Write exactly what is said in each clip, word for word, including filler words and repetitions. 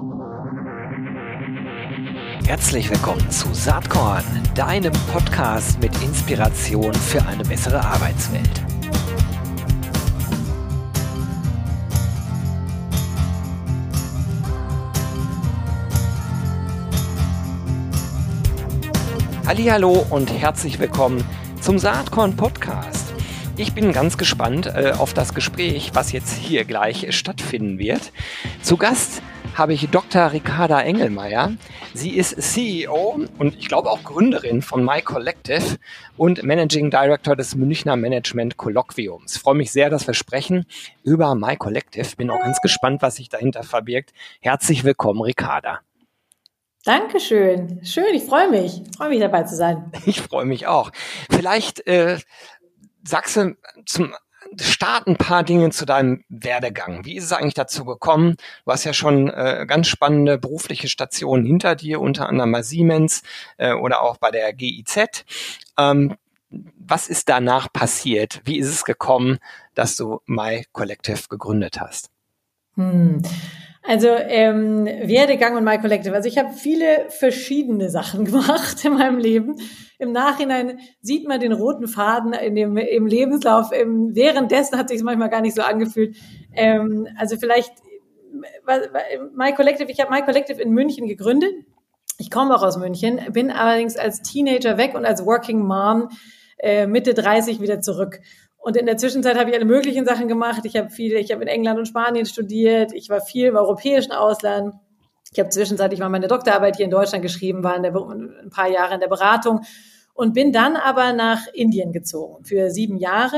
Herzlich willkommen zu Saatkorn, deinem Podcast mit Inspiration für eine bessere Arbeitswelt. Hallihallo und herzlich willkommen zum Saatkorn Podcast. Ich bin ganz gespannt äh, auf das Gespräch, was jetzt hier gleich stattfinden wird. Zu Gast habe ich Doktor Ricarda Engelmeier. Sie ist C E O und ich glaube auch Gründerin von MyCollective und Managing Director des Münchner Management Kolloquiums. Ich freue mich sehr, dass wir sprechen über MyCollective. Bin auch ganz gespannt, was sich dahinter verbirgt. Herzlich willkommen, Ricarda. Dankeschön. Schön, ich freue mich. Ich freue mich, dabei zu sein. Ich freue mich auch. Vielleicht äh, sagst du zum Start ein paar Dinge zu deinem Werdegang. Wie ist es eigentlich dazu gekommen? Du hast ja schon äh, ganz spannende berufliche Stationen hinter dir, unter anderem bei Siemens äh, oder auch bei der G I Z. Ähm, was ist danach passiert? Wie ist es gekommen, dass du MyCollective gegründet hast? Hm. Also ähm, Werdegang und MyCollective. Also ich habe viele verschiedene Sachen gemacht in meinem Leben. Im Nachhinein sieht man den roten Faden in dem im Lebenslauf. Im, währenddessen hat sich es manchmal gar nicht so angefühlt. Ähm, also vielleicht MyCollective. Ich habe MyCollective in München gegründet. Ich komme auch aus München, bin allerdings als Teenager weg und als Working Mom äh, Mitte dreißig wieder zurück. Und in der Zwischenzeit habe ich alle möglichen Sachen gemacht. Ich habe viel, ich habe in England und Spanien studiert. Ich war viel im europäischen Ausland. Ich habe zwischenzeitlich mal meine Doktorarbeit hier in Deutschland geschrieben, war in der, ein paar Jahre in der Beratung und bin dann aber nach Indien gezogen für sieben Jahre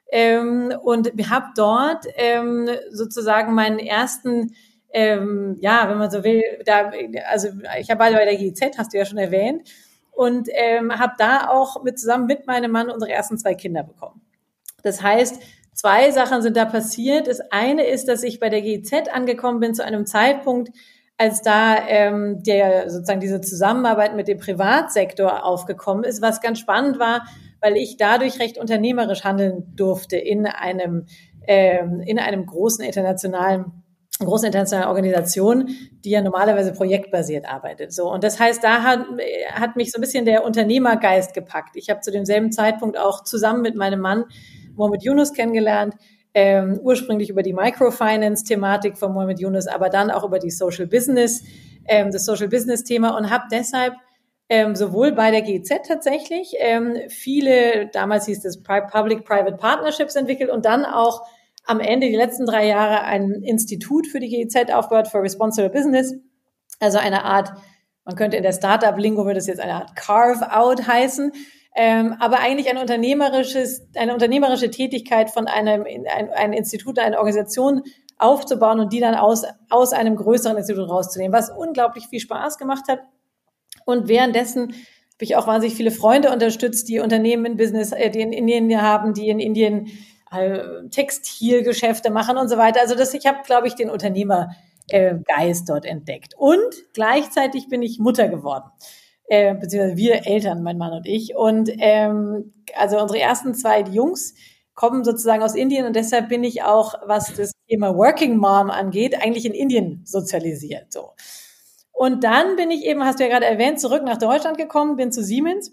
ähm, und habe dort ähm, sozusagen meinen ersten, ähm, ja, wenn man so will, da, also ich habe bei der G I Z, hast du ja schon erwähnt, und ähm, habe da auch mit zusammen mit meinem Mann unsere ersten zwei Kinder bekommen. Das heißt, zwei Sachen sind da passiert. Das eine ist, dass ich bei der G I Z angekommen bin zu einem Zeitpunkt, als da ähm, der sozusagen diese Zusammenarbeit mit dem Privatsektor aufgekommen ist, was ganz spannend war, weil ich dadurch recht unternehmerisch handeln durfte in einem ähm, in einem großen internationalen großen internationalen Organisation, die ja normalerweise projektbasiert arbeitet. So, und das heißt, da hat, hat mich so ein bisschen der Unternehmergeist gepackt. Ich habe zu demselben Zeitpunkt auch zusammen mit meinem Mann Mohamed Yunus kennengelernt, ähm, ursprünglich über die Microfinance-Thematik von Mohamed Yunus, aber dann auch über die Social Business, ähm, das Social Business-Thema und habe deshalb ähm, sowohl bei der G I Z tatsächlich ähm, viele, damals hieß es Public-Private Partnerships entwickelt und dann auch am Ende, die letzten drei Jahre, ein Institut für die G I Z aufgebaut, für Responsible Business, also eine Art, man könnte in der Startup-Lingo würde es jetzt eine Art Carve-out heißen, ähm, aber eigentlich ein unternehmerisches, eine unternehmerische Tätigkeit von einem ein, ein Institut, eine Organisation aufzubauen und die dann aus aus einem größeren Institut rauszunehmen, was unglaublich viel Spaß gemacht hat. Und währenddessen habe ich auch wahnsinnig viele Freunde unterstützt, die Unternehmen in Business, äh, die in Indien haben, die in Indien äh, Textilgeschäfte machen und so weiter. Also das, ich habe, glaube ich, den Unternehmergeist dort entdeckt. Und gleichzeitig bin ich Mutter geworden. Äh, beziehungsweise wir Eltern, mein Mann und ich. Und ähm, also unsere ersten zwei Jungs kommen sozusagen aus Indien und deshalb bin ich auch, was das Thema Working Mom angeht, eigentlich in Indien sozialisiert. So. Und dann bin ich eben, hast du ja gerade erwähnt, zurück nach Deutschland gekommen, bin zu Siemens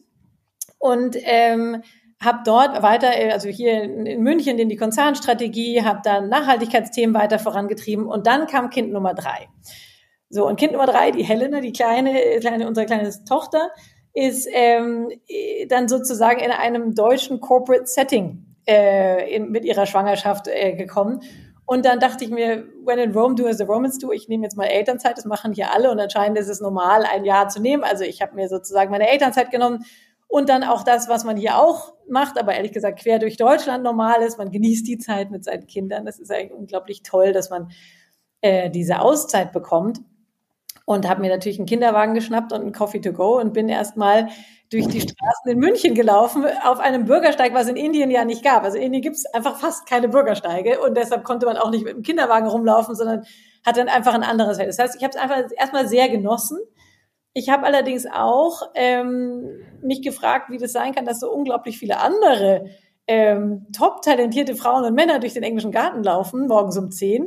und ähm, habe dort weiter, also hier in München, in die Konzernstrategie, habe dann Nachhaltigkeitsthemen weiter vorangetrieben und dann kam Kind Nummer drei. So, und Kind Nummer drei, die Helena, die kleine, kleine, unsere kleine Tochter, ist ähm, dann sozusagen in einem deutschen Corporate Setting äh, in, mit ihrer Schwangerschaft äh, gekommen. Und dann dachte ich mir, when in Rome, do as the Romans do. Ich nehme jetzt mal Elternzeit, das machen hier alle und anscheinend ist es normal, ein Jahr zu nehmen. Also ich habe mir sozusagen meine Elternzeit genommen und dann auch das, was man hier auch macht, aber ehrlich gesagt quer durch Deutschland normal ist. Man genießt die Zeit mit seinen Kindern. Das ist eigentlich unglaublich toll, dass man äh, diese Auszeit bekommt. Und habe mir natürlich einen Kinderwagen geschnappt und einen Coffee to go und bin erstmal durch die Straßen in München gelaufen auf einem Bürgersteig, was in Indien ja nicht gab. Also in Indien gibt es einfach fast keine Bürgersteige und deshalb konnte man auch nicht mit dem Kinderwagen rumlaufen, sondern hat dann einfach ein anderes Feld. Das heißt, ich habe es einfach erstmal sehr genossen. Ich habe allerdings auch ähm, mich gefragt, wie das sein kann, dass so unglaublich viele andere ähm, top talentierte Frauen und Männer durch den englischen Garten laufen, morgens um zehn.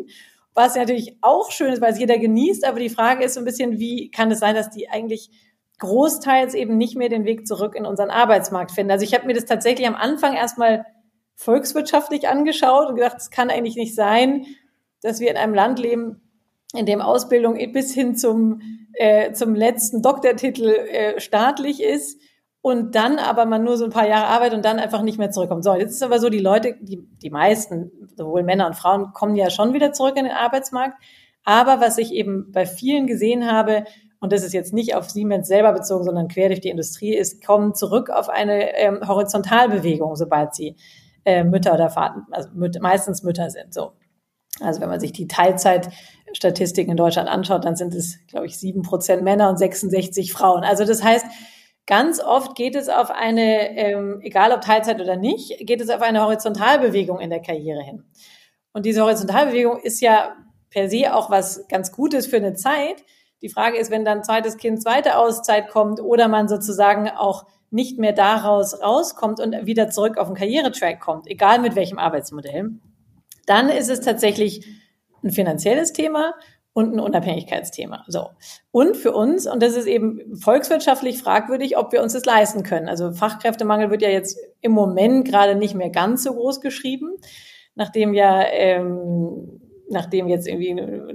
was natürlich auch schön ist, weil es jeder genießt. Aber die Frage ist so ein bisschen, wie kann es sein, dass die eigentlich großteils eben nicht mehr den Weg zurück in unseren Arbeitsmarkt finden? Also ich habe mir das tatsächlich am Anfang erstmal volkswirtschaftlich angeschaut und gedacht, es kann eigentlich nicht sein, dass wir in einem Land leben, in dem Ausbildung bis hin zum, äh, zum letzten Doktortitel äh, staatlich ist und dann aber man nur so ein paar Jahre arbeitet und dann einfach nicht mehr zurückkommt. So, jetzt ist aber so, die Leute, die, die meisten, sowohl Männer und Frauen, kommen ja schon wieder zurück in den Arbeitsmarkt. Aber was ich eben bei vielen gesehen habe, und das ist jetzt nicht auf Siemens selber bezogen, sondern quer durch die Industrie, ist, kommen zurück auf eine ähm, Horizontalbewegung, sobald sie äh, Mütter oder Vater, also müt, meistens Mütter sind. So. Also wenn man sich die Teilzeitstatistiken in Deutschland anschaut, dann sind es, glaube ich, sieben Prozent Männer und sechsundsechzig Frauen. Also das heißt, ganz oft geht es auf eine, ähm, egal ob Teilzeit oder nicht, geht es auf eine Horizontalbewegung in der Karriere hin. Und diese Horizontalbewegung ist ja per se auch was ganz Gutes für eine Zeit. Die Frage ist, wenn dann ein zweites Kind, zweite Auszeit kommt oder man sozusagen auch nicht mehr daraus rauskommt und wieder zurück auf den Karrieretrack kommt, egal mit welchem Arbeitsmodell, dann ist es tatsächlich ein finanzielles Thema und ein Unabhängigkeitsthema. So. Und für uns, und das ist eben volkswirtschaftlich fragwürdig, ob wir uns das leisten können. Also Fachkräftemangel wird ja jetzt im Moment gerade nicht mehr ganz so groß geschrieben, nachdem ja, ähm, nachdem jetzt irgendwie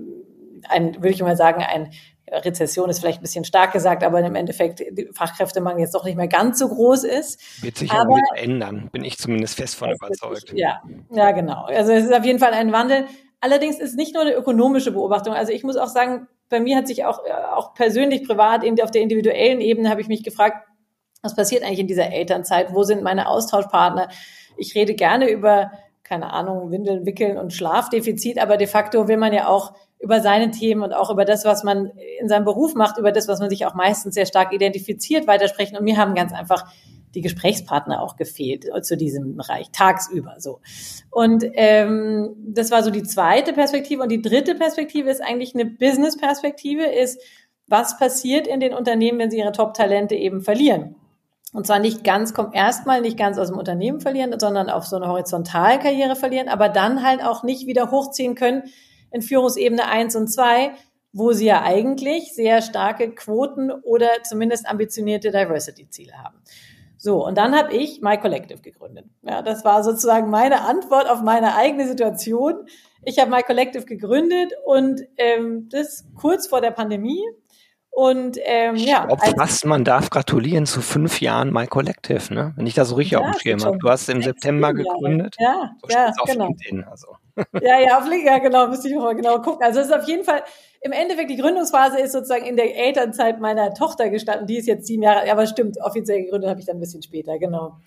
ein, würde ich mal sagen, ein Rezession ist vielleicht ein bisschen stark gesagt, aber im Endeffekt Fachkräftemangel jetzt doch nicht mehr ganz so groß ist. Wird sich aber wieder ändern, bin ich zumindest fest von überzeugt. Sich, ja, ja, genau. Also es ist auf jeden Fall ein Wandel. Allerdings ist nicht nur eine ökonomische Beobachtung. Also ich muss auch sagen, bei mir hat sich auch, auch persönlich, privat, auf der individuellen Ebene habe ich mich gefragt, was passiert eigentlich in dieser Elternzeit? Wo sind meine Austauschpartner? Ich rede gerne über, keine Ahnung, Windeln, Wickeln und Schlafdefizit, aber de facto will man ja auch über seine Themen und auch über das, was man in seinem Beruf macht, über das, was man sich auch meistens sehr stark identifiziert, weitersprechen. Und mir haben ganz einfach die Gesprächspartner auch gefehlt zu diesem Bereich, tagsüber so. Und ähm, das war so die zweite Perspektive. Und die dritte Perspektive ist eigentlich eine Business-Perspektive, ist, was passiert in den Unternehmen, wenn sie ihre Top-Talente eben verlieren. Und zwar nicht ganz, kommt erstmal nicht ganz aus dem Unternehmen verlieren, sondern auf so eine Horizontalkarriere verlieren, aber dann halt auch nicht wieder hochziehen können in Führungsebene eins und zwei, wo sie ja eigentlich sehr starke Quoten oder zumindest ambitionierte Diversity-Ziele haben. So, und dann habe ich My Collective gegründet. Ja, das war sozusagen meine Antwort auf meine eigene Situation. Ich habe My Collective gegründet und ähm, das kurz vor der Pandemie. Und ähm, ich ja, glaube fast, man darf gratulieren zu fünf Jahren My Collective, ne? Wenn ich das so richtig ja, auf dem Schirm habe. Du hast im September gegründet. Ja, so ja, steht's auf genau. LinkedIn, also. Ja, ja, auf LinkedIn, ja, genau, müsste ich mal genau gucken. Also es ist auf jeden Fall, im Endeffekt, die Gründungsphase ist sozusagen in der Elternzeit meiner Tochter gestanden. Die ist jetzt sieben Jahre, aber stimmt, offiziell gegründet habe ich dann ein bisschen später, genau.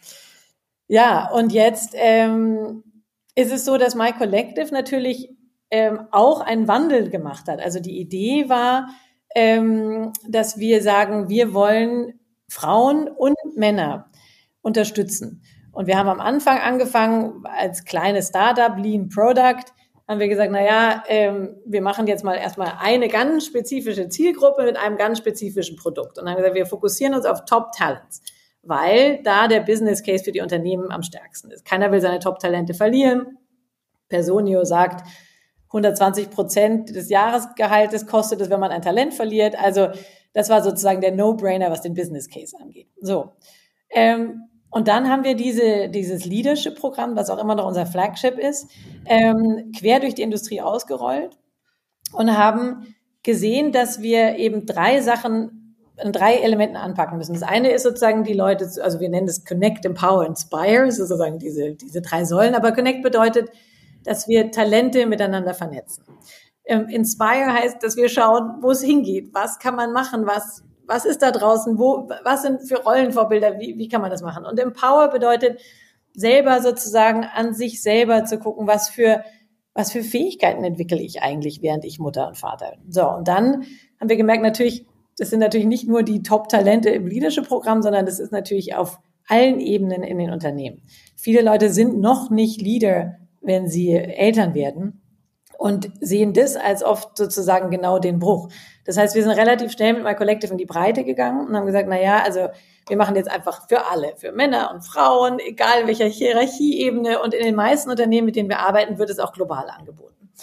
Ja, und jetzt ähm, ist es so, dass My Collective natürlich ähm, auch einen Wandel gemacht hat. Also die Idee war, ähm, dass wir sagen, wir wollen Frauen und Männer unterstützen. Und wir haben am Anfang angefangen als kleines Startup, Lean Product, haben wir gesagt, na ja, ähm, wir machen jetzt mal erstmal eine ganz spezifische Zielgruppe mit einem ganz spezifischen Produkt. Und dann haben wir gesagt, wir fokussieren uns auf Top Talents, weil da der Business Case für die Unternehmen am stärksten ist. Keiner will seine Top Talente verlieren. Personio sagt, hundertzwanzig Prozent des Jahresgehaltes kostet es, wenn man ein Talent verliert. Also das war sozusagen der No-Brainer, was den Business Case angeht. So. Ähm, Und dann haben wir diese, dieses Leadership-Programm, was auch immer noch unser Flagship ist, ähm, quer durch die Industrie ausgerollt und haben gesehen, dass wir eben drei Sachen, drei Elementen anpacken müssen. Das eine ist sozusagen die Leute, also wir nennen das Connect, Empower, Inspire, das ist sozusagen diese, diese drei Säulen, aber Connect bedeutet, dass wir Talente miteinander vernetzen. Ähm, Inspire heißt, dass wir schauen, wo es hingeht, was kann man machen, was Was ist da draußen? Wo, was sind für Rollenvorbilder? Wie, wie kann man das machen? Und Empower bedeutet, selber sozusagen an sich selber zu gucken, was für, was für Fähigkeiten entwickle ich eigentlich, während ich Mutter und Vater bin. So. Und dann haben wir gemerkt, natürlich, das sind natürlich nicht nur die Top-Talente im Leadership-Programm, sondern das ist natürlich auf allen Ebenen in den Unternehmen. Viele Leute sind noch nicht Leader, wenn sie Eltern werden. Und sehen das als oft sozusagen genau den Bruch. Das heißt, wir sind relativ schnell mit My Collective in die Breite gegangen und haben gesagt, na ja, also wir machen jetzt einfach für alle, für Männer und Frauen, egal welcher Hierarchieebene. Und in den meisten Unternehmen, mit denen wir arbeiten, wird es auch global angeboten.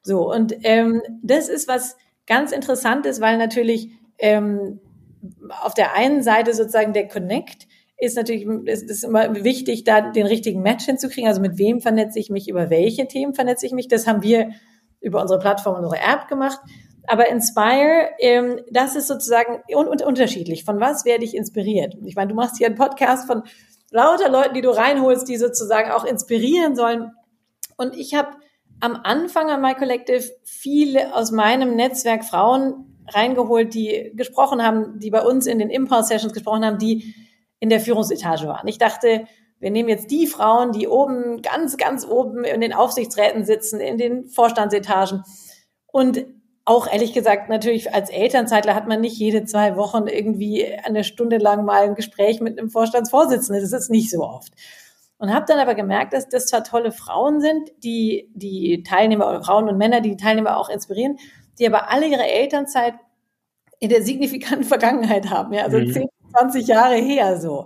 So, und ähm, das ist was ganz Interessantes, weil natürlich ähm, auf der einen Seite sozusagen der Connect ist natürlich, es ist immer wichtig, da den richtigen Match hinzukriegen. Also mit wem vernetze ich mich, über welche Themen vernetze ich mich. Das haben wir über unsere Plattform, unsere App gemacht. Aber Inspire, ähm, das ist sozusagen un- un- unterschiedlich. Von was werde ich inspiriert? Ich meine, du machst hier einen Podcast von lauter Leuten, die du reinholst, die sozusagen auch inspirieren sollen. Und ich habe am Anfang an My Collective viele aus meinem Netzwerk Frauen reingeholt, die gesprochen haben, die bei uns in den Impulse-Sessions gesprochen haben, die in der Führungsetage waren. Ich dachte, wir nehmen jetzt die Frauen, die oben, ganz, ganz oben in den Aufsichtsräten sitzen, in den Vorstandsetagen. Und auch ehrlich gesagt, natürlich als Elternzeitler hat man nicht jede zwei Wochen irgendwie eine Stunde lang mal ein Gespräch mit einem Vorstandsvorsitzenden. Das ist nicht so oft. Und habe dann aber gemerkt, dass das zwar tolle Frauen sind, die die Teilnehmer, oder Frauen und Männer, die die Teilnehmer auch inspirieren, die aber alle ihre Elternzeit in der signifikanten Vergangenheit haben, ja, also mhm. zehn, zwanzig Jahre her so.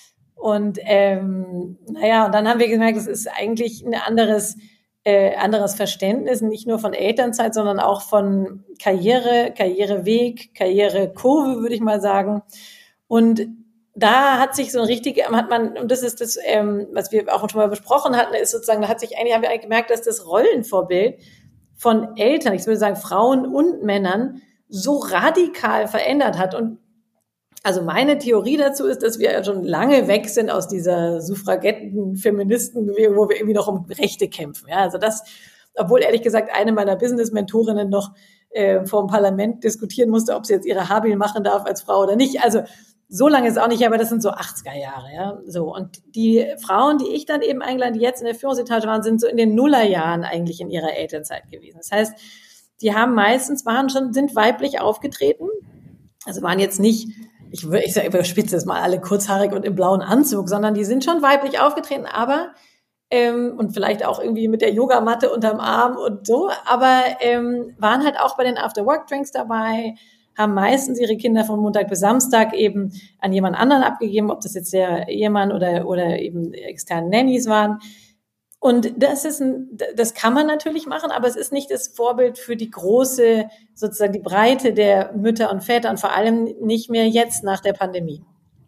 Und ähm, naja, und dann haben wir gemerkt, es ist eigentlich ein anderes, äh, anderes Verständnis, nicht nur von Elternzeit, sondern auch von Karriere, Karriereweg, Karrierekurve, würde ich mal sagen. Und da hat sich so ein richtig, hat man, und das ist das, ähm, was wir auch schon mal besprochen hatten, ist sozusagen, da hat sich eigentlich, haben wir eigentlich gemerkt, dass das Rollenvorbild von Eltern, ich würde sagen Frauen und Männern, so radikal verändert hat. Und also meine Theorie dazu ist, dass wir schon lange weg sind aus dieser Suffragetten, Feministenbewegung, wo wir irgendwie noch um Rechte kämpfen. Ja, also das, obwohl ehrlich gesagt eine meiner Business-Mentorinnen noch äh, vor dem Parlament diskutieren musste, ob sie jetzt ihre Habil machen darf als Frau oder nicht. Also so lange ist es auch nicht, aber das sind so achtziger Jahre, ja. So. Und die Frauen, die ich dann eben eingeladen, die jetzt in der Führungsetage waren, sind so in den Nullerjahren eigentlich in ihrer Elternzeit gewesen. Das heißt, die haben meistens, waren schon, sind weiblich aufgetreten. Also waren jetzt nicht, ich, ich sage, überspitze es mal, alle kurzhaarig und im blauen Anzug, sondern die sind schon weiblich aufgetreten, aber, ähm, und vielleicht auch irgendwie mit der Yogamatte unterm Arm und so, aber, ähm, waren halt auch bei den After-Work-Drinks dabei, haben meistens ihre Kinder von Montag bis Samstag eben an jemand anderen abgegeben, ob das jetzt der Ehemann oder, oder eben externe Nannies waren. Und das ist ein, das kann man natürlich machen, aber es ist nicht das Vorbild für die große, sozusagen die Breite der Mütter und Väter und vor allem nicht mehr jetzt nach der Pandemie.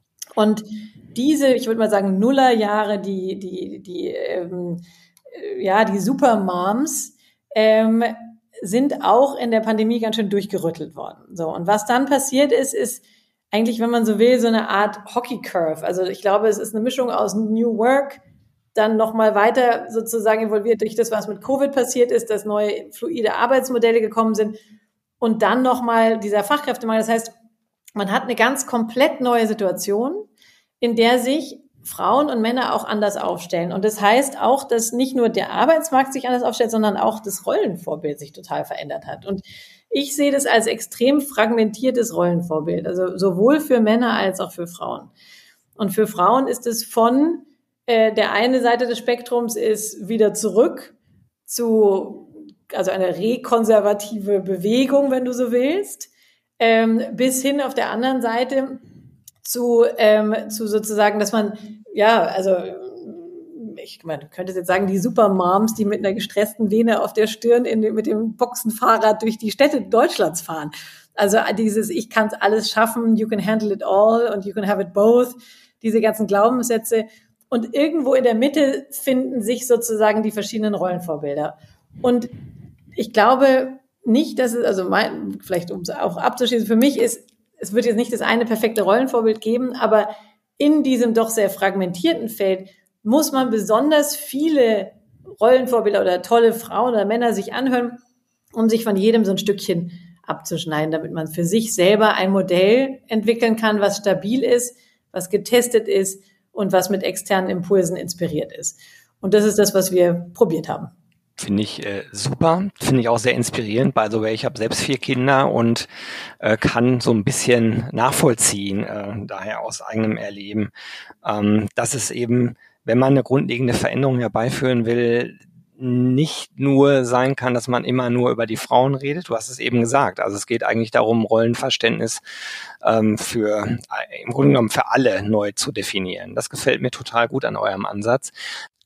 Und diese, ich würde mal sagen, Nullerjahre, die, die, die, ähm, ja, die Supermoms, ähm, sind auch in der Pandemie ganz schön durchgerüttelt worden. So. Und was dann passiert ist, ist eigentlich, wenn man so will, so eine Art Hockey Curve. Also ich glaube, es ist eine Mischung aus New Work, dann nochmal weiter sozusagen involviert durch das, was mit Covid passiert ist, dass neue fluide Arbeitsmodelle gekommen sind und dann nochmal dieser Fachkräftemangel. Das heißt, man hat eine ganz komplett neue Situation, in der sich Frauen und Männer auch anders aufstellen. Und das heißt auch, dass nicht nur der Arbeitsmarkt sich anders aufstellt, sondern auch das Rollenvorbild sich total verändert hat. Und ich sehe das als extrem fragmentiertes Rollenvorbild, also sowohl für Männer als auch für Frauen. Und für Frauen ist es von äh, der eine Seite des Spektrums ist wieder zurück zu, also eine rekonservative Bewegung, wenn du so willst, ähm, bis hin auf der anderen Seite zu, ähm, zu sozusagen, dass man, ja, also ich meine, du könntest jetzt sagen, die Supermoms, die mit einer gestressten Vene auf der Stirn in, mit dem Boxenfahrrad durch die Städte Deutschlands fahren. Also dieses, ich kann es alles schaffen, you can handle it all und you can have it both, diese ganzen Glaubenssätze. Und irgendwo in der Mitte finden sich sozusagen die verschiedenen Rollenvorbilder. Und ich glaube nicht, dass es, also mein, vielleicht um es auch abzuschließen, für mich ist, es wird jetzt nicht das eine perfekte Rollenvorbild geben, aber in diesem doch sehr fragmentierten Feld muss man besonders viele Rollenvorbilder oder tolle Frauen oder Männer sich anhören, um sich von jedem so ein Stückchen abzuschneiden, damit man für sich selber ein Modell entwickeln kann, was stabil ist, was getestet ist und was mit externen Impulsen inspiriert ist. Und das ist das, was wir probiert haben. Finde ich äh, super, finde ich auch sehr inspirierend. By the way, ich habe selbst vier Kinder und äh, kann so ein bisschen nachvollziehen, äh, daher aus eigenem Erleben, ähm, dass es eben, wenn man eine grundlegende Veränderung herbeiführen will, nicht nur sein kann, dass man immer nur über die Frauen redet. Du hast es eben gesagt. Also es geht eigentlich darum, Rollenverständnis ähm, für äh, im Grunde genommen für alle neu zu definieren. Das gefällt mir total gut an eurem Ansatz.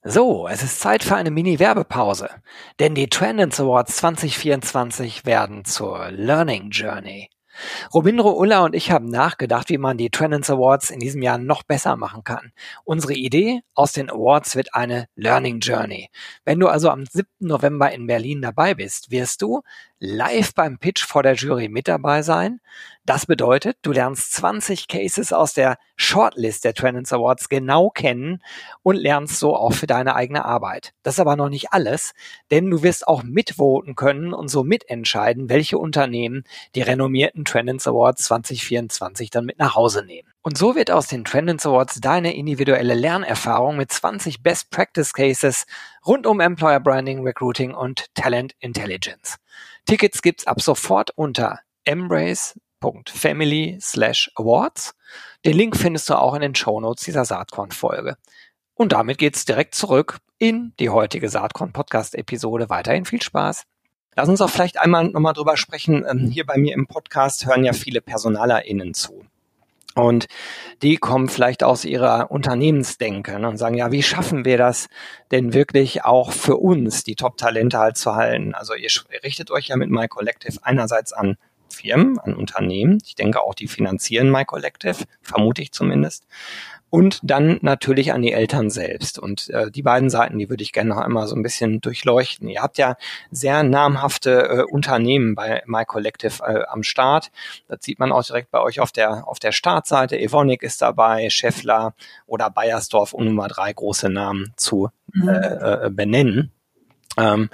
So, es ist Zeit für eine Mini-Werbepause, denn die Trendance Awards zwanzig vierundzwanzig werden zur Learning Journey. Robindro Ulla und ich haben nachgedacht, wie man die Trendance Awards in diesem Jahr noch besser machen kann. Unsere Idee aus den Awards wird eine Learning Journey. Wenn du also am siebten November in Berlin dabei bist, wirst du live beim Pitch vor der Jury mit dabei sein. Das bedeutet, du lernst zwanzig Cases aus der Shortlist der Trendance Awards genau kennen und lernst so auch für deine eigene Arbeit. Das ist aber noch nicht alles, denn du wirst auch mitvoten können und so mitentscheiden, welche Unternehmen die renommierten Trendance Awards zwanzig vierundzwanzig dann mit nach Hause nehmen. Und so wird aus den Trendance Awards deine individuelle Lernerfahrung mit zwanzig Best Practice Cases rund um Employer Branding, Recruiting und Talent Intelligence. Tickets gibt's ab sofort unter embrace.family slash awards. Den Link findest du auch in den Shownotes dieser Saatkorn-Folge. Und damit geht's direkt zurück in die heutige Saatkorn-Podcast-Episode. Weiterhin viel Spaß. Lass uns auch vielleicht einmal nochmal drüber sprechen. Hier bei mir im Podcast hören ja viele PersonalerInnen zu. Und die kommen vielleicht aus ihrer Unternehmensdenke und sagen, ja, wie schaffen wir das denn wirklich auch für uns, die Top-Talente halt zu halten? Also ihr richtet euch ja mit MyCollective einerseits an Firmen, an Unternehmen. Ich denke auch, die finanzieren MyCollective, vermute ich zumindest. Und dann natürlich an die Eltern selbst. Und äh, die beiden Seiten, die würde ich gerne noch einmal so ein bisschen durchleuchten. Ihr habt ja sehr namhafte äh, Unternehmen bei MyCollective äh, am Start. Das sieht man auch direkt bei euch auf der auf der Startseite. Evonik ist dabei, Schaeffler oder Bayersdorf, um Nummer drei große Namen zu mhm. äh, äh, benennen. Ähm,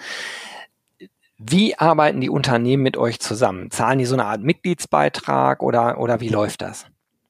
Wie arbeiten die Unternehmen mit euch zusammen? Zahlen die so eine Art Mitgliedsbeitrag oder oder wie läuft das?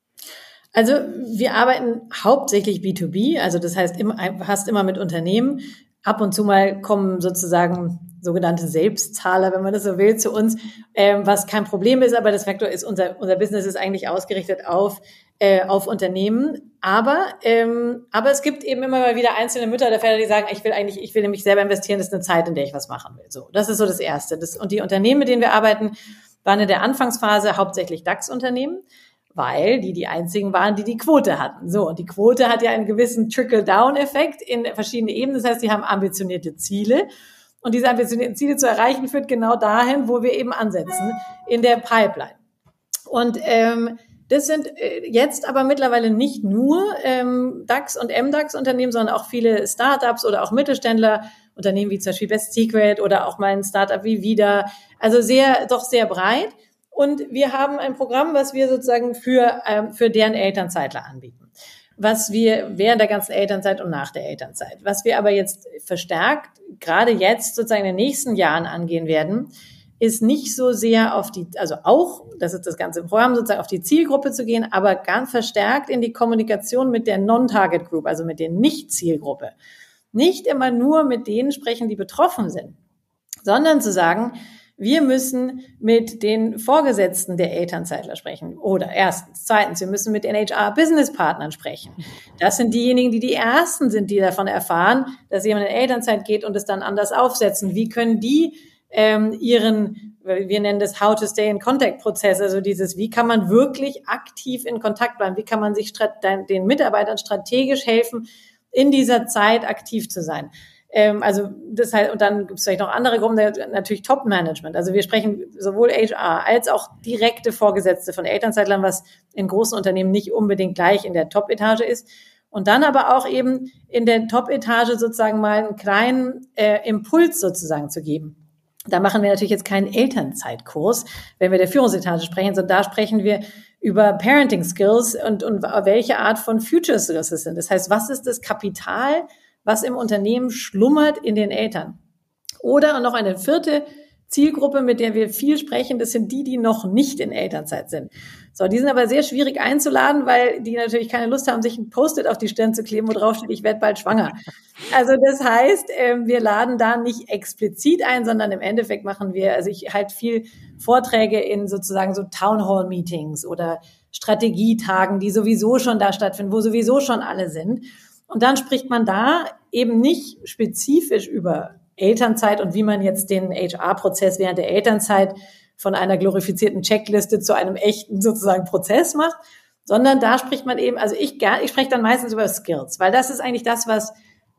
Also wir arbeiten hauptsächlich B zwei B, also das heißt immer, fast immer mit Unternehmen. Ab und zu mal kommen sozusagen sogenannte Selbstzahler, wenn man das so will, zu uns, ähm, was kein Problem ist, aber das Faktor ist, unser unser Business ist eigentlich ausgerichtet auf äh, auf Unternehmen. Aber ähm, aber es gibt eben immer mal wieder einzelne Mütter oder Väter, die sagen, ich will eigentlich, ich will nämlich selber investieren, das ist eine Zeit, in der ich was machen will. So, das ist so das Erste. Das, und die Unternehmen, mit denen wir arbeiten, waren in der Anfangsphase hauptsächlich DAX-Unternehmen, weil die die einzigen waren, die die Quote hatten. So, und die Quote hat ja einen gewissen Trickle-Down-Effekt in verschiedene Ebenen. Das heißt, die haben ambitionierte Ziele. Und diese ambitionierten Ziele zu erreichen, führt genau dahin, wo wir eben ansetzen, in der Pipeline. Und ähm, das sind äh, jetzt aber mittlerweile nicht nur ähm, DAX- und M DAX-Unternehmen, sondern auch viele Startups oder auch Mittelständler, Unternehmen wie zum Beispiel Best Secret oder auch mal ein Startup wie Vida. Also sehr, doch sehr breit. Und wir haben ein Programm, was wir sozusagen für ähm, für deren Elternzeitler anbieten, was wir während der ganzen Elternzeit und nach der Elternzeit, was wir aber jetzt verstärkt, gerade jetzt sozusagen in den nächsten Jahren angehen werden, ist nicht so sehr auf die, also auch, das ist das ganze Programm, sozusagen auf die Zielgruppe zu gehen, aber ganz verstärkt in die Kommunikation mit der Non-Target Group, also mit der Nicht-Zielgruppe. Nicht immer nur mit denen sprechen, die betroffen sind, sondern zu sagen, wir müssen mit den Vorgesetzten der Elternzeitler sprechen. Oder erstens. Zweitens, wir müssen mit den H R-Business-Partnern sprechen. Das sind diejenigen, die die Ersten sind, die davon erfahren, dass jemand in Elternzeit geht und es dann anders aufsetzen. Wie können die ähm, ihren, wir nennen das How-to-Stay-in-Contact-Prozess, also dieses, wie kann man wirklich aktiv in Kontakt bleiben? Wie kann man sich strat- den Mitarbeitern strategisch helfen, in dieser Zeit aktiv zu sein? Ähm, also das heißt, und dann gibt es vielleicht noch andere Gruppen, natürlich Top-Management. Also wir sprechen sowohl H R als auch direkte Vorgesetzte von Elternzeitlern, was in großen Unternehmen nicht unbedingt gleich in der Top-Etage ist. Und dann aber auch eben in der Top-Etage sozusagen mal einen kleinen äh, Impuls sozusagen zu geben. Da machen wir natürlich jetzt keinen Elternzeitkurs, wenn wir der Führungsetage sprechen, sondern da sprechen wir über Parenting Skills und, und welche Art von Future Skills es sind. Das heißt, was ist das Kapital, was im Unternehmen schlummert in den Eltern? Oder noch eine vierte Zielgruppe, mit der wir viel sprechen, das sind die, die noch nicht in Elternzeit sind. So, die sind aber sehr schwierig einzuladen, weil die natürlich keine Lust haben, sich ein Post-it auf die Stirn zu kleben, wo drauf steht, ich werde bald schwanger. Also das heißt, wir laden da nicht explizit ein, sondern im Endeffekt machen wir, also ich halte viel Vorträge in sozusagen so Townhall-Meetings oder Strategietagen, die sowieso schon da stattfinden, wo sowieso schon alle sind. Und dann spricht man da eben nicht spezifisch über Elternzeit und wie man jetzt den H R-Prozess während der Elternzeit von einer glorifizierten Checkliste zu einem echten sozusagen Prozess macht, sondern da spricht man eben, also ich, ich spreche dann meistens über Skills, weil das ist eigentlich das, was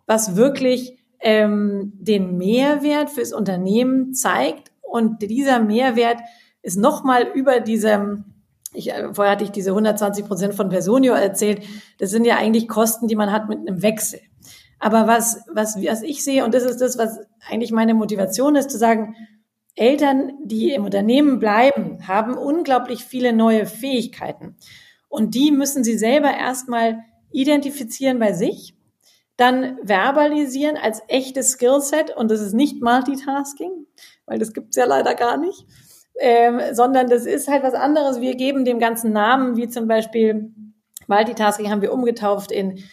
was wirklich ähm, den Mehrwert fürs Unternehmen zeigt. Und dieser Mehrwert ist nochmal über diesem, ich, vorher hatte ich diese hundertzwanzig Prozent von Personio erzählt, das sind ja eigentlich Kosten, die man hat mit einem Wechsel. Aber was, was, was ich sehe, und das ist das, was eigentlich meine Motivation ist, zu sagen, Eltern, die im Unternehmen bleiben, haben unglaublich viele neue Fähigkeiten. Und die müssen sie selber erstmal identifizieren bei sich, dann verbalisieren als echtes Skillset. Und das ist nicht Multitasking, weil das gibt's ja leider gar nicht, ähm, sondern das ist halt was anderes. Wir geben dem ganzen Namen, wie zum Beispiel Multitasking haben wir umgetauft in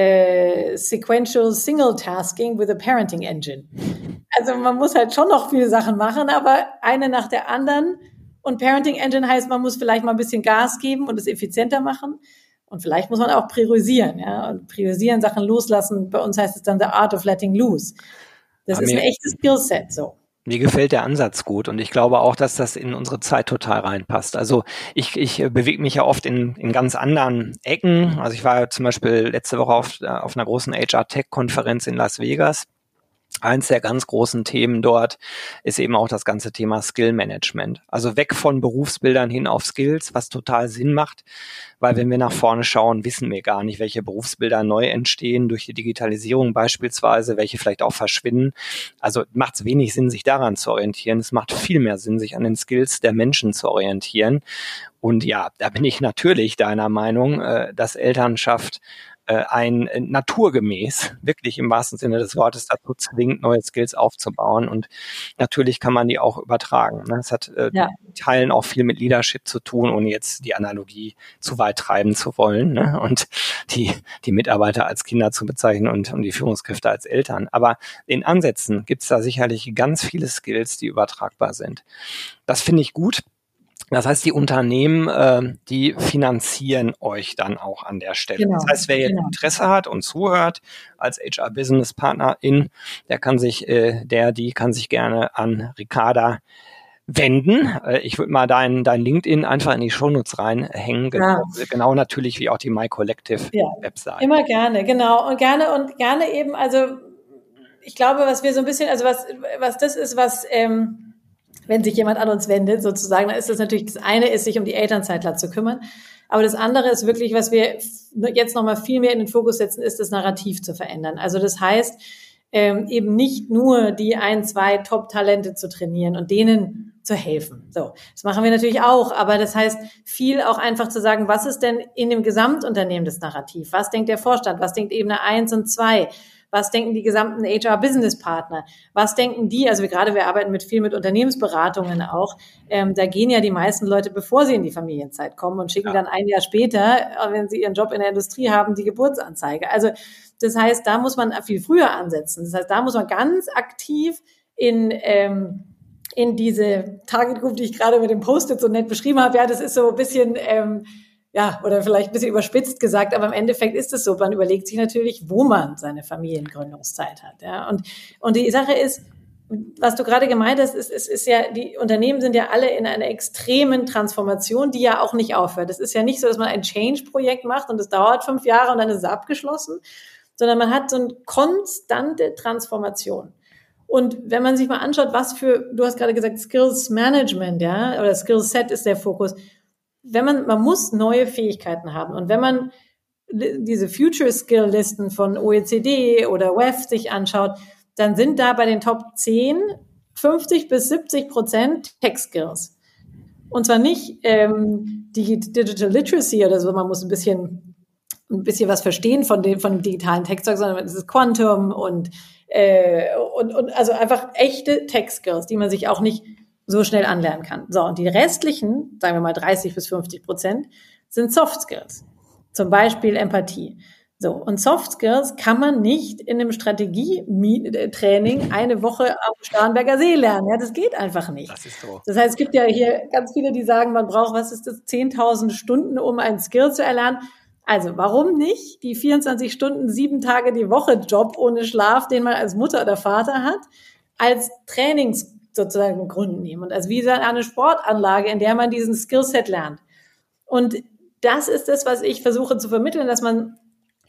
äh, Sequential Single Tasking with a Parenting Engine. Also man muss halt schon noch viele Sachen machen, aber eine nach der anderen. Und Parenting Engine heißt, man muss vielleicht mal ein bisschen Gas geben und es effizienter machen. Und vielleicht muss man auch priorisieren, ja. Und priorisieren, Sachen loslassen. Bei uns heißt es dann the art of letting loose. Das aber ist ein echtes Skillset, so. Mir gefällt der Ansatz gut und ich glaube auch, dass das in unsere Zeit total reinpasst. Also ich, ich bewege mich ja oft in, in ganz anderen Ecken. Also ich war zum Beispiel letzte Woche auf, auf einer großen H R-Tech-Konferenz in Las Vegas. Eins der ganz großen Themen dort ist eben auch das ganze Thema Skill Management. Also weg von Berufsbildern hin auf Skills, was total Sinn macht, weil wenn wir nach vorne schauen, wissen wir gar nicht, welche Berufsbilder neu entstehen durch die Digitalisierung beispielsweise, welche vielleicht auch verschwinden. Also macht es wenig Sinn, sich daran zu orientieren. Es macht viel mehr Sinn, sich an den Skills der Menschen zu orientieren. Und ja, da bin ich natürlich deiner Meinung, dass Elternschaft ein naturgemäß, wirklich im wahrsten Sinne des Wortes, dazu zwingt, neue Skills aufzubauen. Und natürlich kann man die auch übertragen. Das hat äh, ja. Teilen auch viel mit Leadership zu tun, ohne jetzt die Analogie zu weit treiben zu wollen, ne? Und die, die Mitarbeiter als Kinder zu bezeichnen und, und die Führungskräfte als Eltern. Aber in Ansätzen gibt es da sicherlich ganz viele Skills, die übertragbar sind. Das finde ich gut. Das heißt, die Unternehmen, äh, die finanzieren euch dann auch an der Stelle. Genau, das heißt, wer jetzt genau. Interesse hat und zuhört als H R-Business-Partnerin, der kann sich, äh, der, die kann sich gerne an Ricarda wenden. Äh, ich würde mal dein, dein LinkedIn einfach in die Shownotes reinhängen. Genau, ja. genau natürlich wie auch die My Collective ja, Website. Immer gerne, genau. Und gerne und gerne eben, also ich glaube, was wir so ein bisschen, also was, was das ist, was, ähm, wenn sich jemand an uns wendet, sozusagen, dann ist das natürlich, das eine ist, sich um die Elternzeitler zu kümmern. Aber das andere ist wirklich, was wir jetzt nochmal viel mehr in den Fokus setzen, ist das Narrativ zu verändern. Also das heißt, ähm, eben nicht nur die ein, zwei Top-Talente zu trainieren und denen zu helfen. So, das machen wir natürlich auch. Aber das heißt, viel auch einfach zu sagen, was ist denn in dem Gesamtunternehmen das Narrativ? Was denkt der Vorstand? Was denkt Ebene eins und zwei? Was denken die gesamten H R-Business-Partner? Was denken die? Also wir gerade, wir arbeiten mit viel mit Unternehmensberatungen auch. Ähm, da gehen ja die meisten Leute, bevor sie in die Familienzeit kommen und schicken ja. dann ein Jahr später, wenn sie ihren Job in der Industrie haben, die Geburtsanzeige. Also das heißt, da muss man viel früher ansetzen. Das heißt, da muss man ganz aktiv in ähm, in diese Target Group, die ich gerade mit dem Post-it so nett beschrieben habe. Ja, das ist so ein bisschen ähm, ja, oder vielleicht ein bisschen überspitzt gesagt, aber im Endeffekt ist es so. Man überlegt sich natürlich, wo man seine Familiengründungszeit hat. Ja, und, und die Sache ist, was du gerade gemeint hast, ist, ist, ist ja, die Unternehmen sind ja alle in einer extremen Transformation, die ja auch nicht aufhört. Es ist ja nicht so, dass man ein Change-Projekt macht und es dauert fünf Jahre und dann ist es abgeschlossen, sondern man hat so eine konstante Transformation. Und wenn man sich mal anschaut, was für, du hast gerade gesagt, Skills Management, ja, oder Skills Set ist der Fokus. Wenn man, man muss neue Fähigkeiten haben. Und wenn man diese Future Skill Listen von O E C D oder W E F sich anschaut, dann sind da bei den Top zehn fünfzig bis siebzig Prozent Tech Skills. Und zwar nicht ähm, die Digital Literacy oder so, man muss ein bisschen, ein bisschen was verstehen von dem, von dem digitalen Tech-Zeug, sondern es ist Quantum und, äh, und, und also einfach echte Tech Skills, die man sich auch nicht so schnell anlernen kann. So, und die restlichen, sagen wir mal dreißig bis fünfzig Prozent, sind Soft Skills. Zum Beispiel Empathie. So, und Soft Skills kann man nicht in einem Strategietraining eine Woche am Starnberger See lernen. Ja, das geht einfach nicht. Das ist so. Das heißt, es gibt ja hier ganz viele, die sagen, man braucht, was ist das, zehntausend Stunden, um ein Skill zu erlernen. Also, warum nicht die vierundzwanzig Stunden, sieben Tage die Woche Job ohne Schlaf, den man als Mutter oder Vater hat, als Trainings sozusagen Gründen nehmen. Und also wie eine Sportanlage, in der man diesen Skillset lernt. Und das ist das, was ich versuche zu vermitteln, dass man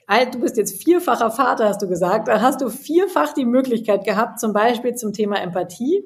Du bist jetzt vierfacher Vater, hast du gesagt. Dann hast du vierfach die Möglichkeit gehabt, zum Beispiel zum Thema Empathie,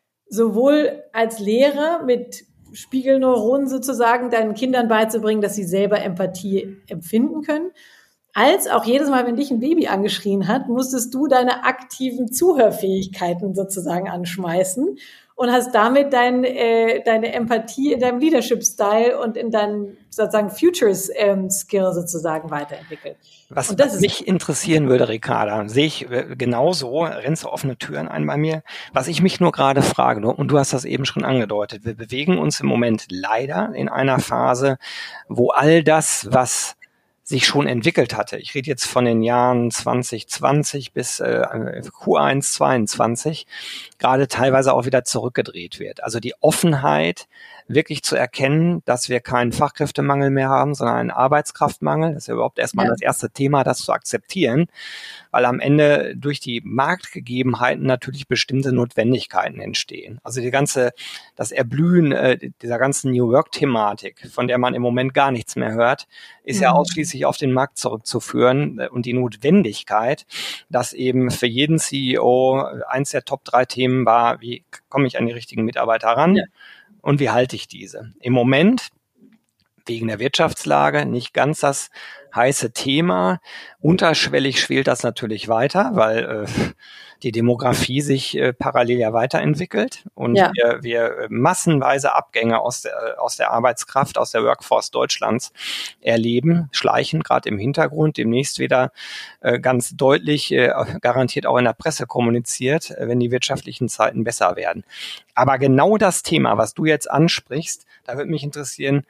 sowohl als Lehrer mit Spiegelneuronen sozusagen deinen Kindern beizubringen, dass sie selber Empathie empfinden können, als auch jedes Mal, wenn dich ein Baby angeschrien hat, musstest du deine aktiven Zuhörfähigkeiten sozusagen anschmeißen und hast damit dein, äh, deine Empathie in deinem Leadership-Style und in deinem sozusagen Futures-Skill ähm, sozusagen weiterentwickelt. Was, und das was mich interessieren würde, Ricarda, sehe ich genauso, rennst du offene Türen ein bei mir. Was ich mich nur gerade frage, und du hast das eben schon angedeutet, wir bewegen uns im Moment leider in einer Phase, wo all das, was sich schon entwickelt hatte. Ich rede jetzt von den Jahren zwanzig zwanzig bis äh, Q eins zweiundzwanzig, gerade teilweise auch wieder zurückgedreht wird. Also die Offenheit, wirklich zu erkennen, dass wir keinen Fachkräftemangel mehr haben, sondern einen Arbeitskraftmangel. Das ist ja überhaupt erstmal ja. das erste Thema, das zu akzeptieren, weil am Ende durch die Marktgegebenheiten natürlich bestimmte Notwendigkeiten entstehen. Also die ganze, das Erblühen äh, dieser ganzen New Work-Thematik, von der man im Moment gar nichts mehr hört, ist mhm. ja ausschließlich auf den Markt zurückzuführen und die Notwendigkeit, dass eben für jeden C E O eins der Top drei Themen war, wie komme ich an die richtigen Mitarbeiter ran? Ja. Und wie halte ich diese? Im Moment, wegen der Wirtschaftslage, nicht ganz das heiße Thema. Unterschwellig schwelt das natürlich weiter, weil äh, die Demografie sich äh, parallel ja weiterentwickelt und ja. wir, wir massenweise Abgänge aus der, aus der Arbeitskraft, aus der Workforce Deutschlands erleben, schleichen gerade im Hintergrund, demnächst wieder äh, ganz deutlich, äh, garantiert auch in der Presse kommuniziert, äh, wenn die wirtschaftlichen Zeiten besser werden. Aber genau das Thema, was du jetzt ansprichst, da würde mich interessieren,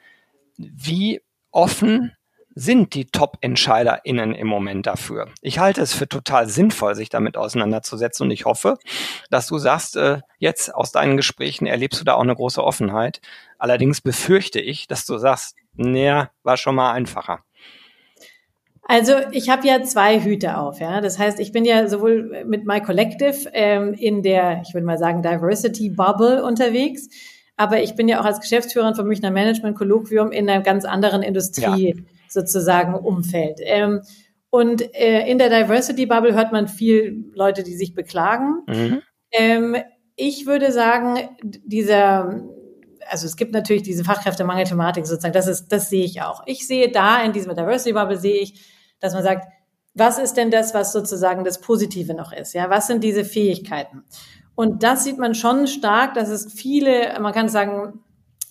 wie offen sind die Top-EntscheiderInnen im Moment dafür? Ich halte es für total sinnvoll, sich damit auseinanderzusetzen und ich hoffe, dass du sagst, äh, jetzt aus deinen Gesprächen erlebst du da auch eine große Offenheit. Allerdings befürchte ich, dass du sagst, naja, war schon mal einfacher. Also ich habe ja zwei Hüte auf, ja. Das heißt, ich bin ja sowohl mit My Collective ähm, in der, ich würde mal sagen, Diversity Bubble unterwegs, aber ich bin ja auch als Geschäftsführerin vom Münchner Management Kolloquium in einer ganz anderen Industrie ja. sozusagen Umfeld. Ähm, und äh, in der Diversity Bubble hört man viel Leute, die sich beklagen. Mhm. Ähm, ich würde sagen, dieser, also es gibt natürlich diese Fachkräftemangel-Thematik sozusagen, das ist, das sehe ich auch. Ich sehe da in diesem Diversity Bubble sehe ich, dass man sagt, was ist denn das, was sozusagen das Positive noch ist? Ja, was sind diese Fähigkeiten? Und das sieht man schon stark, dass es viele, man kann sagen,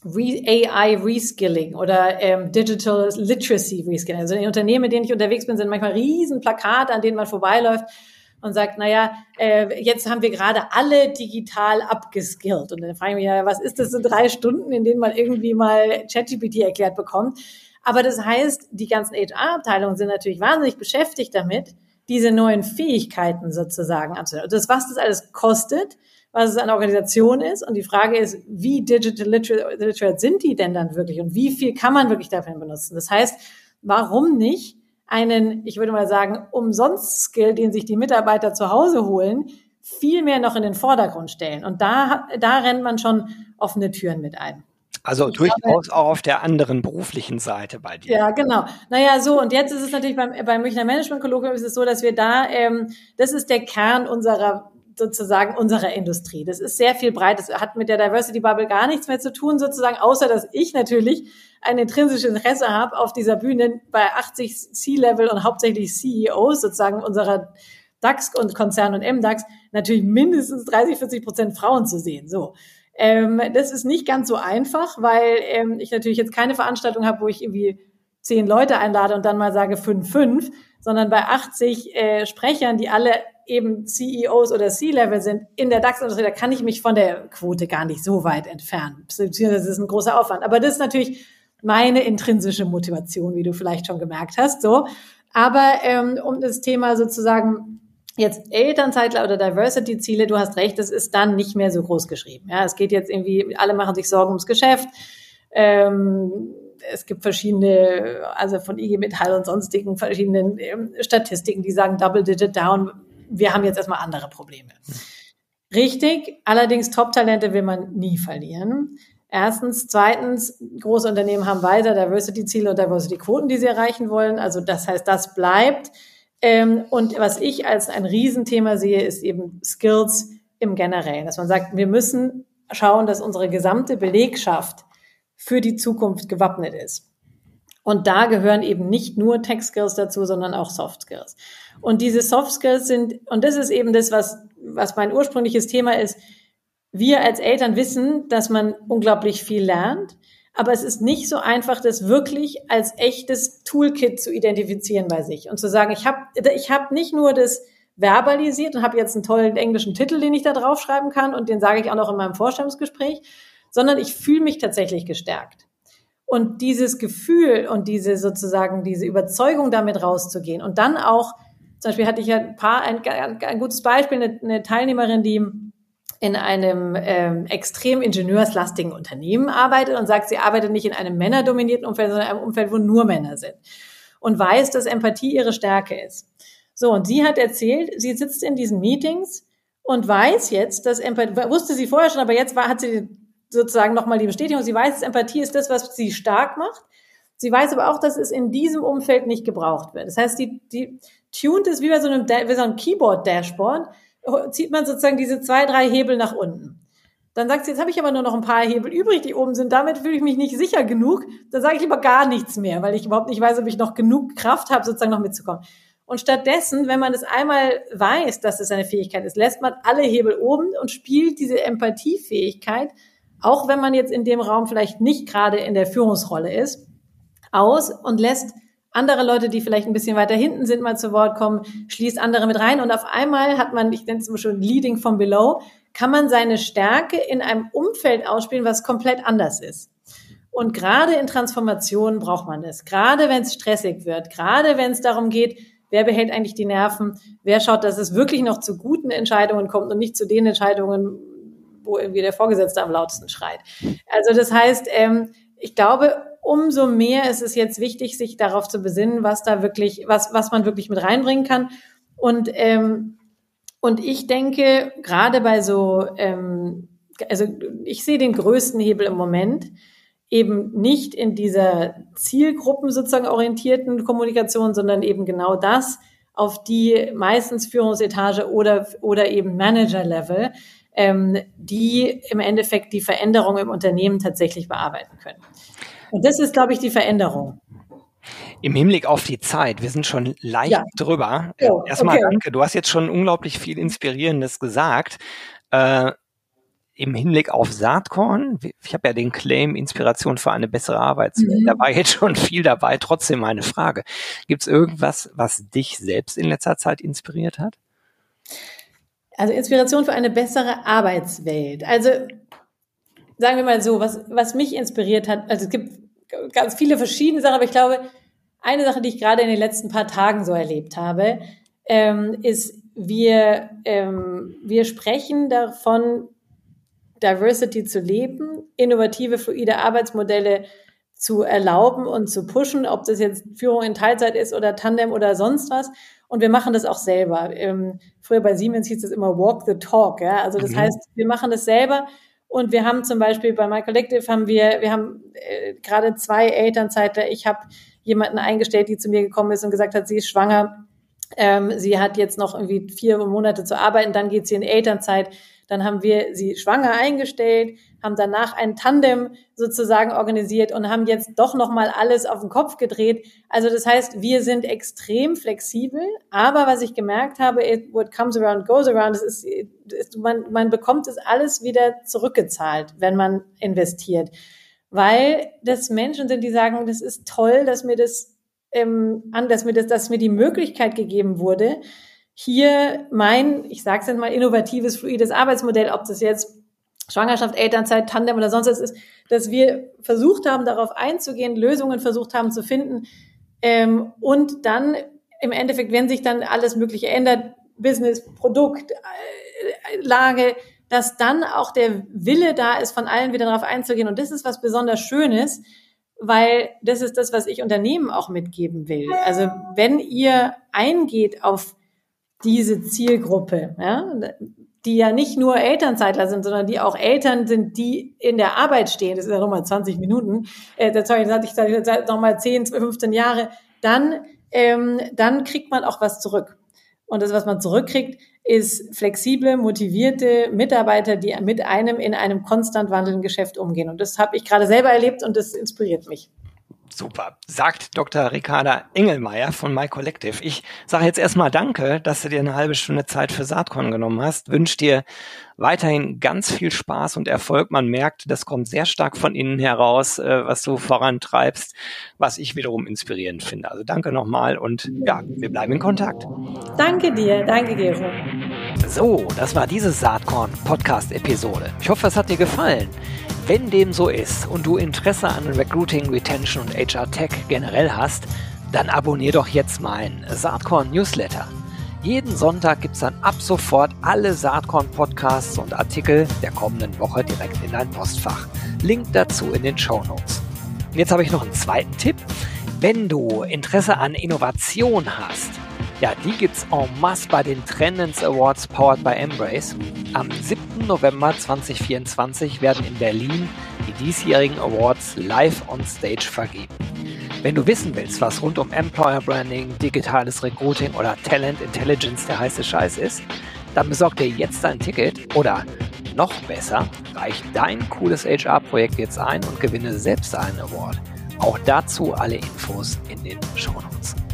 A I Reskilling oder ähm, Digital Literacy Reskilling. Also in den Unternehmen, in denen ich unterwegs bin, sind manchmal riesen Plakate, an denen man vorbeiläuft und sagt, naja, äh, jetzt haben wir gerade alle digital abgeskillt. Und dann frage ich mich, ja, was ist das in drei Stunden, in denen man irgendwie mal ChatGPT erklärt bekommt? Aber das heißt, die ganzen H R-Abteilungen sind natürlich wahnsinnig beschäftigt damit, diese neuen Fähigkeiten sozusagen anzunehmen. Das, was das alles kostet, was es an Organisation ist. Und die Frage ist, wie digital literate sind die denn dann wirklich? Und wie viel kann man wirklich dafür benutzen? Das heißt, warum nicht einen, ich würde mal sagen, Umsonst-Skill, den sich die Mitarbeiter zu Hause holen, viel mehr noch in den Vordergrund stellen? Und da, da rennt man schon offene Türen mit ein. Also ich durchaus glaube, auch auf der anderen beruflichen Seite bei dir. Ja, genau. Naja, so, und jetzt ist es natürlich beim, beim Münchner Management Kolloquium ist es so, dass wir da, ähm, das ist der Kern unserer, sozusagen unserer Industrie. Das ist sehr viel breit. Das hat mit der Diversity Bubble gar nichts mehr zu tun, sozusagen, außer dass ich natürlich ein intrinsisches Interesse habe, auf dieser Bühne bei achtzig C-Level und hauptsächlich C E Os sozusagen unserer DAX und Konzern und M DAX natürlich mindestens dreißig, vierzig Prozent Frauen zu sehen. So. Ähm, das ist nicht ganz so einfach, weil ähm, ich natürlich jetzt keine Veranstaltung habe, wo ich irgendwie zehn Leute einlade und dann mal sage fünf, fünf, sondern bei achtzig äh, Sprechern, die alle eben C E Os oder C-Level sind in der DAX-Industrie, da kann ich mich von der Quote gar nicht so weit entfernen. Das ist ein großer Aufwand. Aber das ist natürlich meine intrinsische Motivation, wie du vielleicht schon gemerkt hast. So, aber ähm, um das Thema sozusagen jetzt Elternzeitler oder Diversity-Ziele, du hast recht, das ist dann nicht mehr so groß geschrieben. Ja, es geht jetzt irgendwie, alle machen sich Sorgen ums Geschäft. Ähm, es gibt verschiedene, also von I G Metall und sonstigen verschiedenen ähm, Statistiken, die sagen Double-Digit down. Wir haben jetzt erstmal andere Probleme. Richtig, allerdings Top-Talente will man nie verlieren. Erstens. Zweitens, große Unternehmen haben weiter Diversity-Ziele und Diversity-Quoten, die sie erreichen wollen. Also das heißt, das bleibt. Ähm, und was ich als ein Riesenthema sehe, ist eben Skills im Generellen. Dass man sagt, wir müssen schauen, dass unsere gesamte Belegschaft für die Zukunft gewappnet ist. Und da gehören eben nicht nur Tech-Skills dazu, sondern auch Soft-Skills. Und diese Soft-Skills sind, und das ist eben das, was, was mein ursprüngliches Thema ist, wir als Eltern wissen, dass man unglaublich viel lernt, aber es ist nicht so einfach, das wirklich als echtes Toolkit zu identifizieren bei sich und zu sagen, ich habe ich hab nicht nur das verbalisiert und habe jetzt einen tollen englischen Titel, den ich da draufschreiben kann und den sage ich auch noch in meinem Vorstellungsgespräch, sondern ich fühle mich tatsächlich gestärkt. Und dieses Gefühl und diese sozusagen diese Überzeugung, damit rauszugehen und dann auch, zum Beispiel hatte ich ja ein paar, ein, ein gutes Beispiel, eine, eine Teilnehmerin, die in einem ähm, extrem ingenieurslastigen Unternehmen arbeitet und sagt, sie arbeitet nicht in einem männerdominierten Umfeld, sondern in einem Umfeld, wo nur Männer sind und weiß, dass Empathie ihre Stärke ist. So, und sie hat erzählt, sie sitzt in diesen Meetings und weiß jetzt, dass Empathie, wusste sie vorher schon, aber jetzt war, hat sie sozusagen nochmal die Bestätigung, sie weiß, dass Empathie ist das, was sie stark macht. Sie weiß aber auch, dass es in diesem Umfeld nicht gebraucht wird. Das heißt, die, die tuned ist wie bei so einem, wie so einem Keyboard-Dashboard, zieht man sozusagen diese zwei, drei Hebel nach unten. Dann sagt sie, jetzt habe ich aber nur noch ein paar Hebel übrig, die oben sind. Damit fühle ich mich nicht sicher genug. Dann sage ich lieber gar nichts mehr, weil ich überhaupt nicht weiß, ob ich noch genug Kraft habe, sozusagen noch mitzukommen. Und stattdessen, wenn man es einmal weiß, dass es eine Fähigkeit ist, lässt man alle Hebel oben und spielt diese Empathiefähigkeit, auch wenn man jetzt in dem Raum vielleicht nicht gerade in der Führungsrolle ist, aus und lässt andere Leute, die vielleicht ein bisschen weiter hinten sind, mal zu Wort kommen, schließt andere mit rein und auf einmal hat man, ich nenne es immer schon Leading from Below, kann man seine Stärke in einem Umfeld ausspielen, was komplett anders ist. Und gerade in Transformationen braucht man das. Gerade wenn es stressig wird, gerade wenn es darum geht, wer behält eigentlich die Nerven, wer schaut, dass es wirklich noch zu guten Entscheidungen kommt und nicht zu den Entscheidungen, wo irgendwie der Vorgesetzte am lautesten schreit. Also das heißt, ähm, ich glaube, umso mehr ist es jetzt wichtig, sich darauf zu besinnen, was da wirklich, was, was man wirklich mit reinbringen kann. Und, ähm, und ich denke, gerade bei so, ähm, also ich sehe den größten Hebel im Moment eben nicht in dieser Zielgruppen sozusagen orientierten Kommunikation, sondern eben genau das auf die meistens Führungsetage oder, oder eben Manager-Level, ähm, die im Endeffekt die Veränderung im Unternehmen tatsächlich bearbeiten können. Und das ist, glaube ich, die Veränderung. Im Hinblick auf die Zeit, wir sind schon leicht ja. drüber. Oh, Erstmal okay. danke, du hast jetzt schon unglaublich viel Inspirierendes gesagt. Äh, Im Hinblick auf Saatkorn, ich habe ja den Claim Inspiration für eine bessere Arbeitswelt, mhm. da war jetzt schon viel dabei. Trotzdem meine Frage, gibt es irgendwas, was dich selbst in letzter Zeit inspiriert hat? Also Inspiration für eine bessere Arbeitswelt. Also sagen wir mal so, was, was mich inspiriert hat, also es gibt ganz viele verschiedene Sachen, aber ich glaube, eine Sache, die ich gerade in den letzten paar Tagen so erlebt habe, ähm, ist, wir, ähm, wir sprechen davon, Diversity zu leben, innovative, fluide Arbeitsmodelle zu erlauben und zu pushen, ob das jetzt Führung in Teilzeit ist oder Tandem oder sonst was. Und wir machen das auch selber. Ähm, früher bei Siemens hieß es immer Walk the Talk. Ja? Also das mhm. heißt, wir machen das selber. Und wir haben zum Beispiel bei My Collective haben wir, wir haben äh, gerade zwei Elternzeitler. Ich habe jemanden eingestellt, die zu mir gekommen ist und gesagt hat, sie ist schwanger. Ähm, sie hat jetzt noch irgendwie vier Monate zu arbeiten, dann geht sie in Elternzeit. Dann haben wir sie schwanger eingestellt, haben danach ein Tandem sozusagen organisiert und haben jetzt doch nochmal alles auf den Kopf gedreht. Also das heißt, wir sind extrem flexibel, aber was ich gemerkt habe, it, what comes around goes around, das ist, ist man, man bekommt es alles wieder zurückgezahlt, wenn man investiert. Weil das Menschen sind, die sagen, das ist toll, dass mir das, ähm, an, dass mir das, dass mir die Möglichkeit gegeben wurde, hier mein, ich sage es jetzt mal, innovatives, fluides Arbeitsmodell, ob das jetzt Schwangerschaft, Elternzeit, Tandem oder sonst was ist, dass wir versucht haben, darauf einzugehen, Lösungen versucht haben zu finden ähm, und dann im Endeffekt, wenn sich dann alles Mögliche ändert, Business, Produkt, äh, Lage, dass dann auch der Wille da ist, von allen wieder darauf einzugehen. Und das ist was besonders Schönes, weil das ist das, was ich Unternehmen auch mitgeben will. Also wenn ihr eingeht auf diese Zielgruppe, ja, die ja nicht nur Elternzeitler sind, sondern die auch Eltern sind, die in der Arbeit stehen, das ist ja nochmal zwanzig Minuten, äh, sorry, das hatte ich seit nochmal zehn, fünfzehn Jahre, dann, ähm, dann kriegt man auch was zurück. Und das, was man zurückkriegt, ist flexible, motivierte Mitarbeiter, die mit einem in einem konstant wandelnden Geschäft umgehen. Und das habe ich gerade selber erlebt und das inspiriert mich. Super, sagt Doktor Ricarda Engelmeier von MyCollective. Ich sage jetzt erstmal Danke, dass du dir eine halbe Stunde Zeit für Saatkorn genommen hast. Wünsche dir weiterhin ganz viel Spaß und Erfolg. Man merkt, das kommt sehr stark von innen heraus, was du vorantreibst, was ich wiederum inspirierend finde. Also danke nochmal und ja, wir bleiben in Kontakt. Danke dir, danke Gero. So, das war diese Saatkorn-Podcast-Episode. Ich hoffe, es hat dir gefallen. Wenn dem so ist und du Interesse an Recruiting, Retention und H R-Tech generell hast, dann abonnier doch jetzt meinen Saatkorn-Newsletter. Jeden Sonntag gibt's dann ab sofort alle Saatkorn-Podcasts und Artikel der kommenden Woche direkt in dein Postfach. Link dazu in den Shownotes. Jetzt habe ich noch einen zweiten Tipp. Wenn du Interesse an Innovation hast, ja, die gibt's en masse bei den Trendens Awards powered by Embrace. Am siebten November zweitausendvierundzwanzig werden in Berlin die diesjährigen Awards live on stage vergeben. Wenn du wissen willst, was rund um Employer Branding, digitales Recruiting oder Talent Intelligence der heiße Scheiß ist, dann besorg dir jetzt ein Ticket oder noch besser, reich dein cooles H R-Projekt jetzt ein und gewinne selbst einen Award. Auch dazu alle Infos in den Shownotes.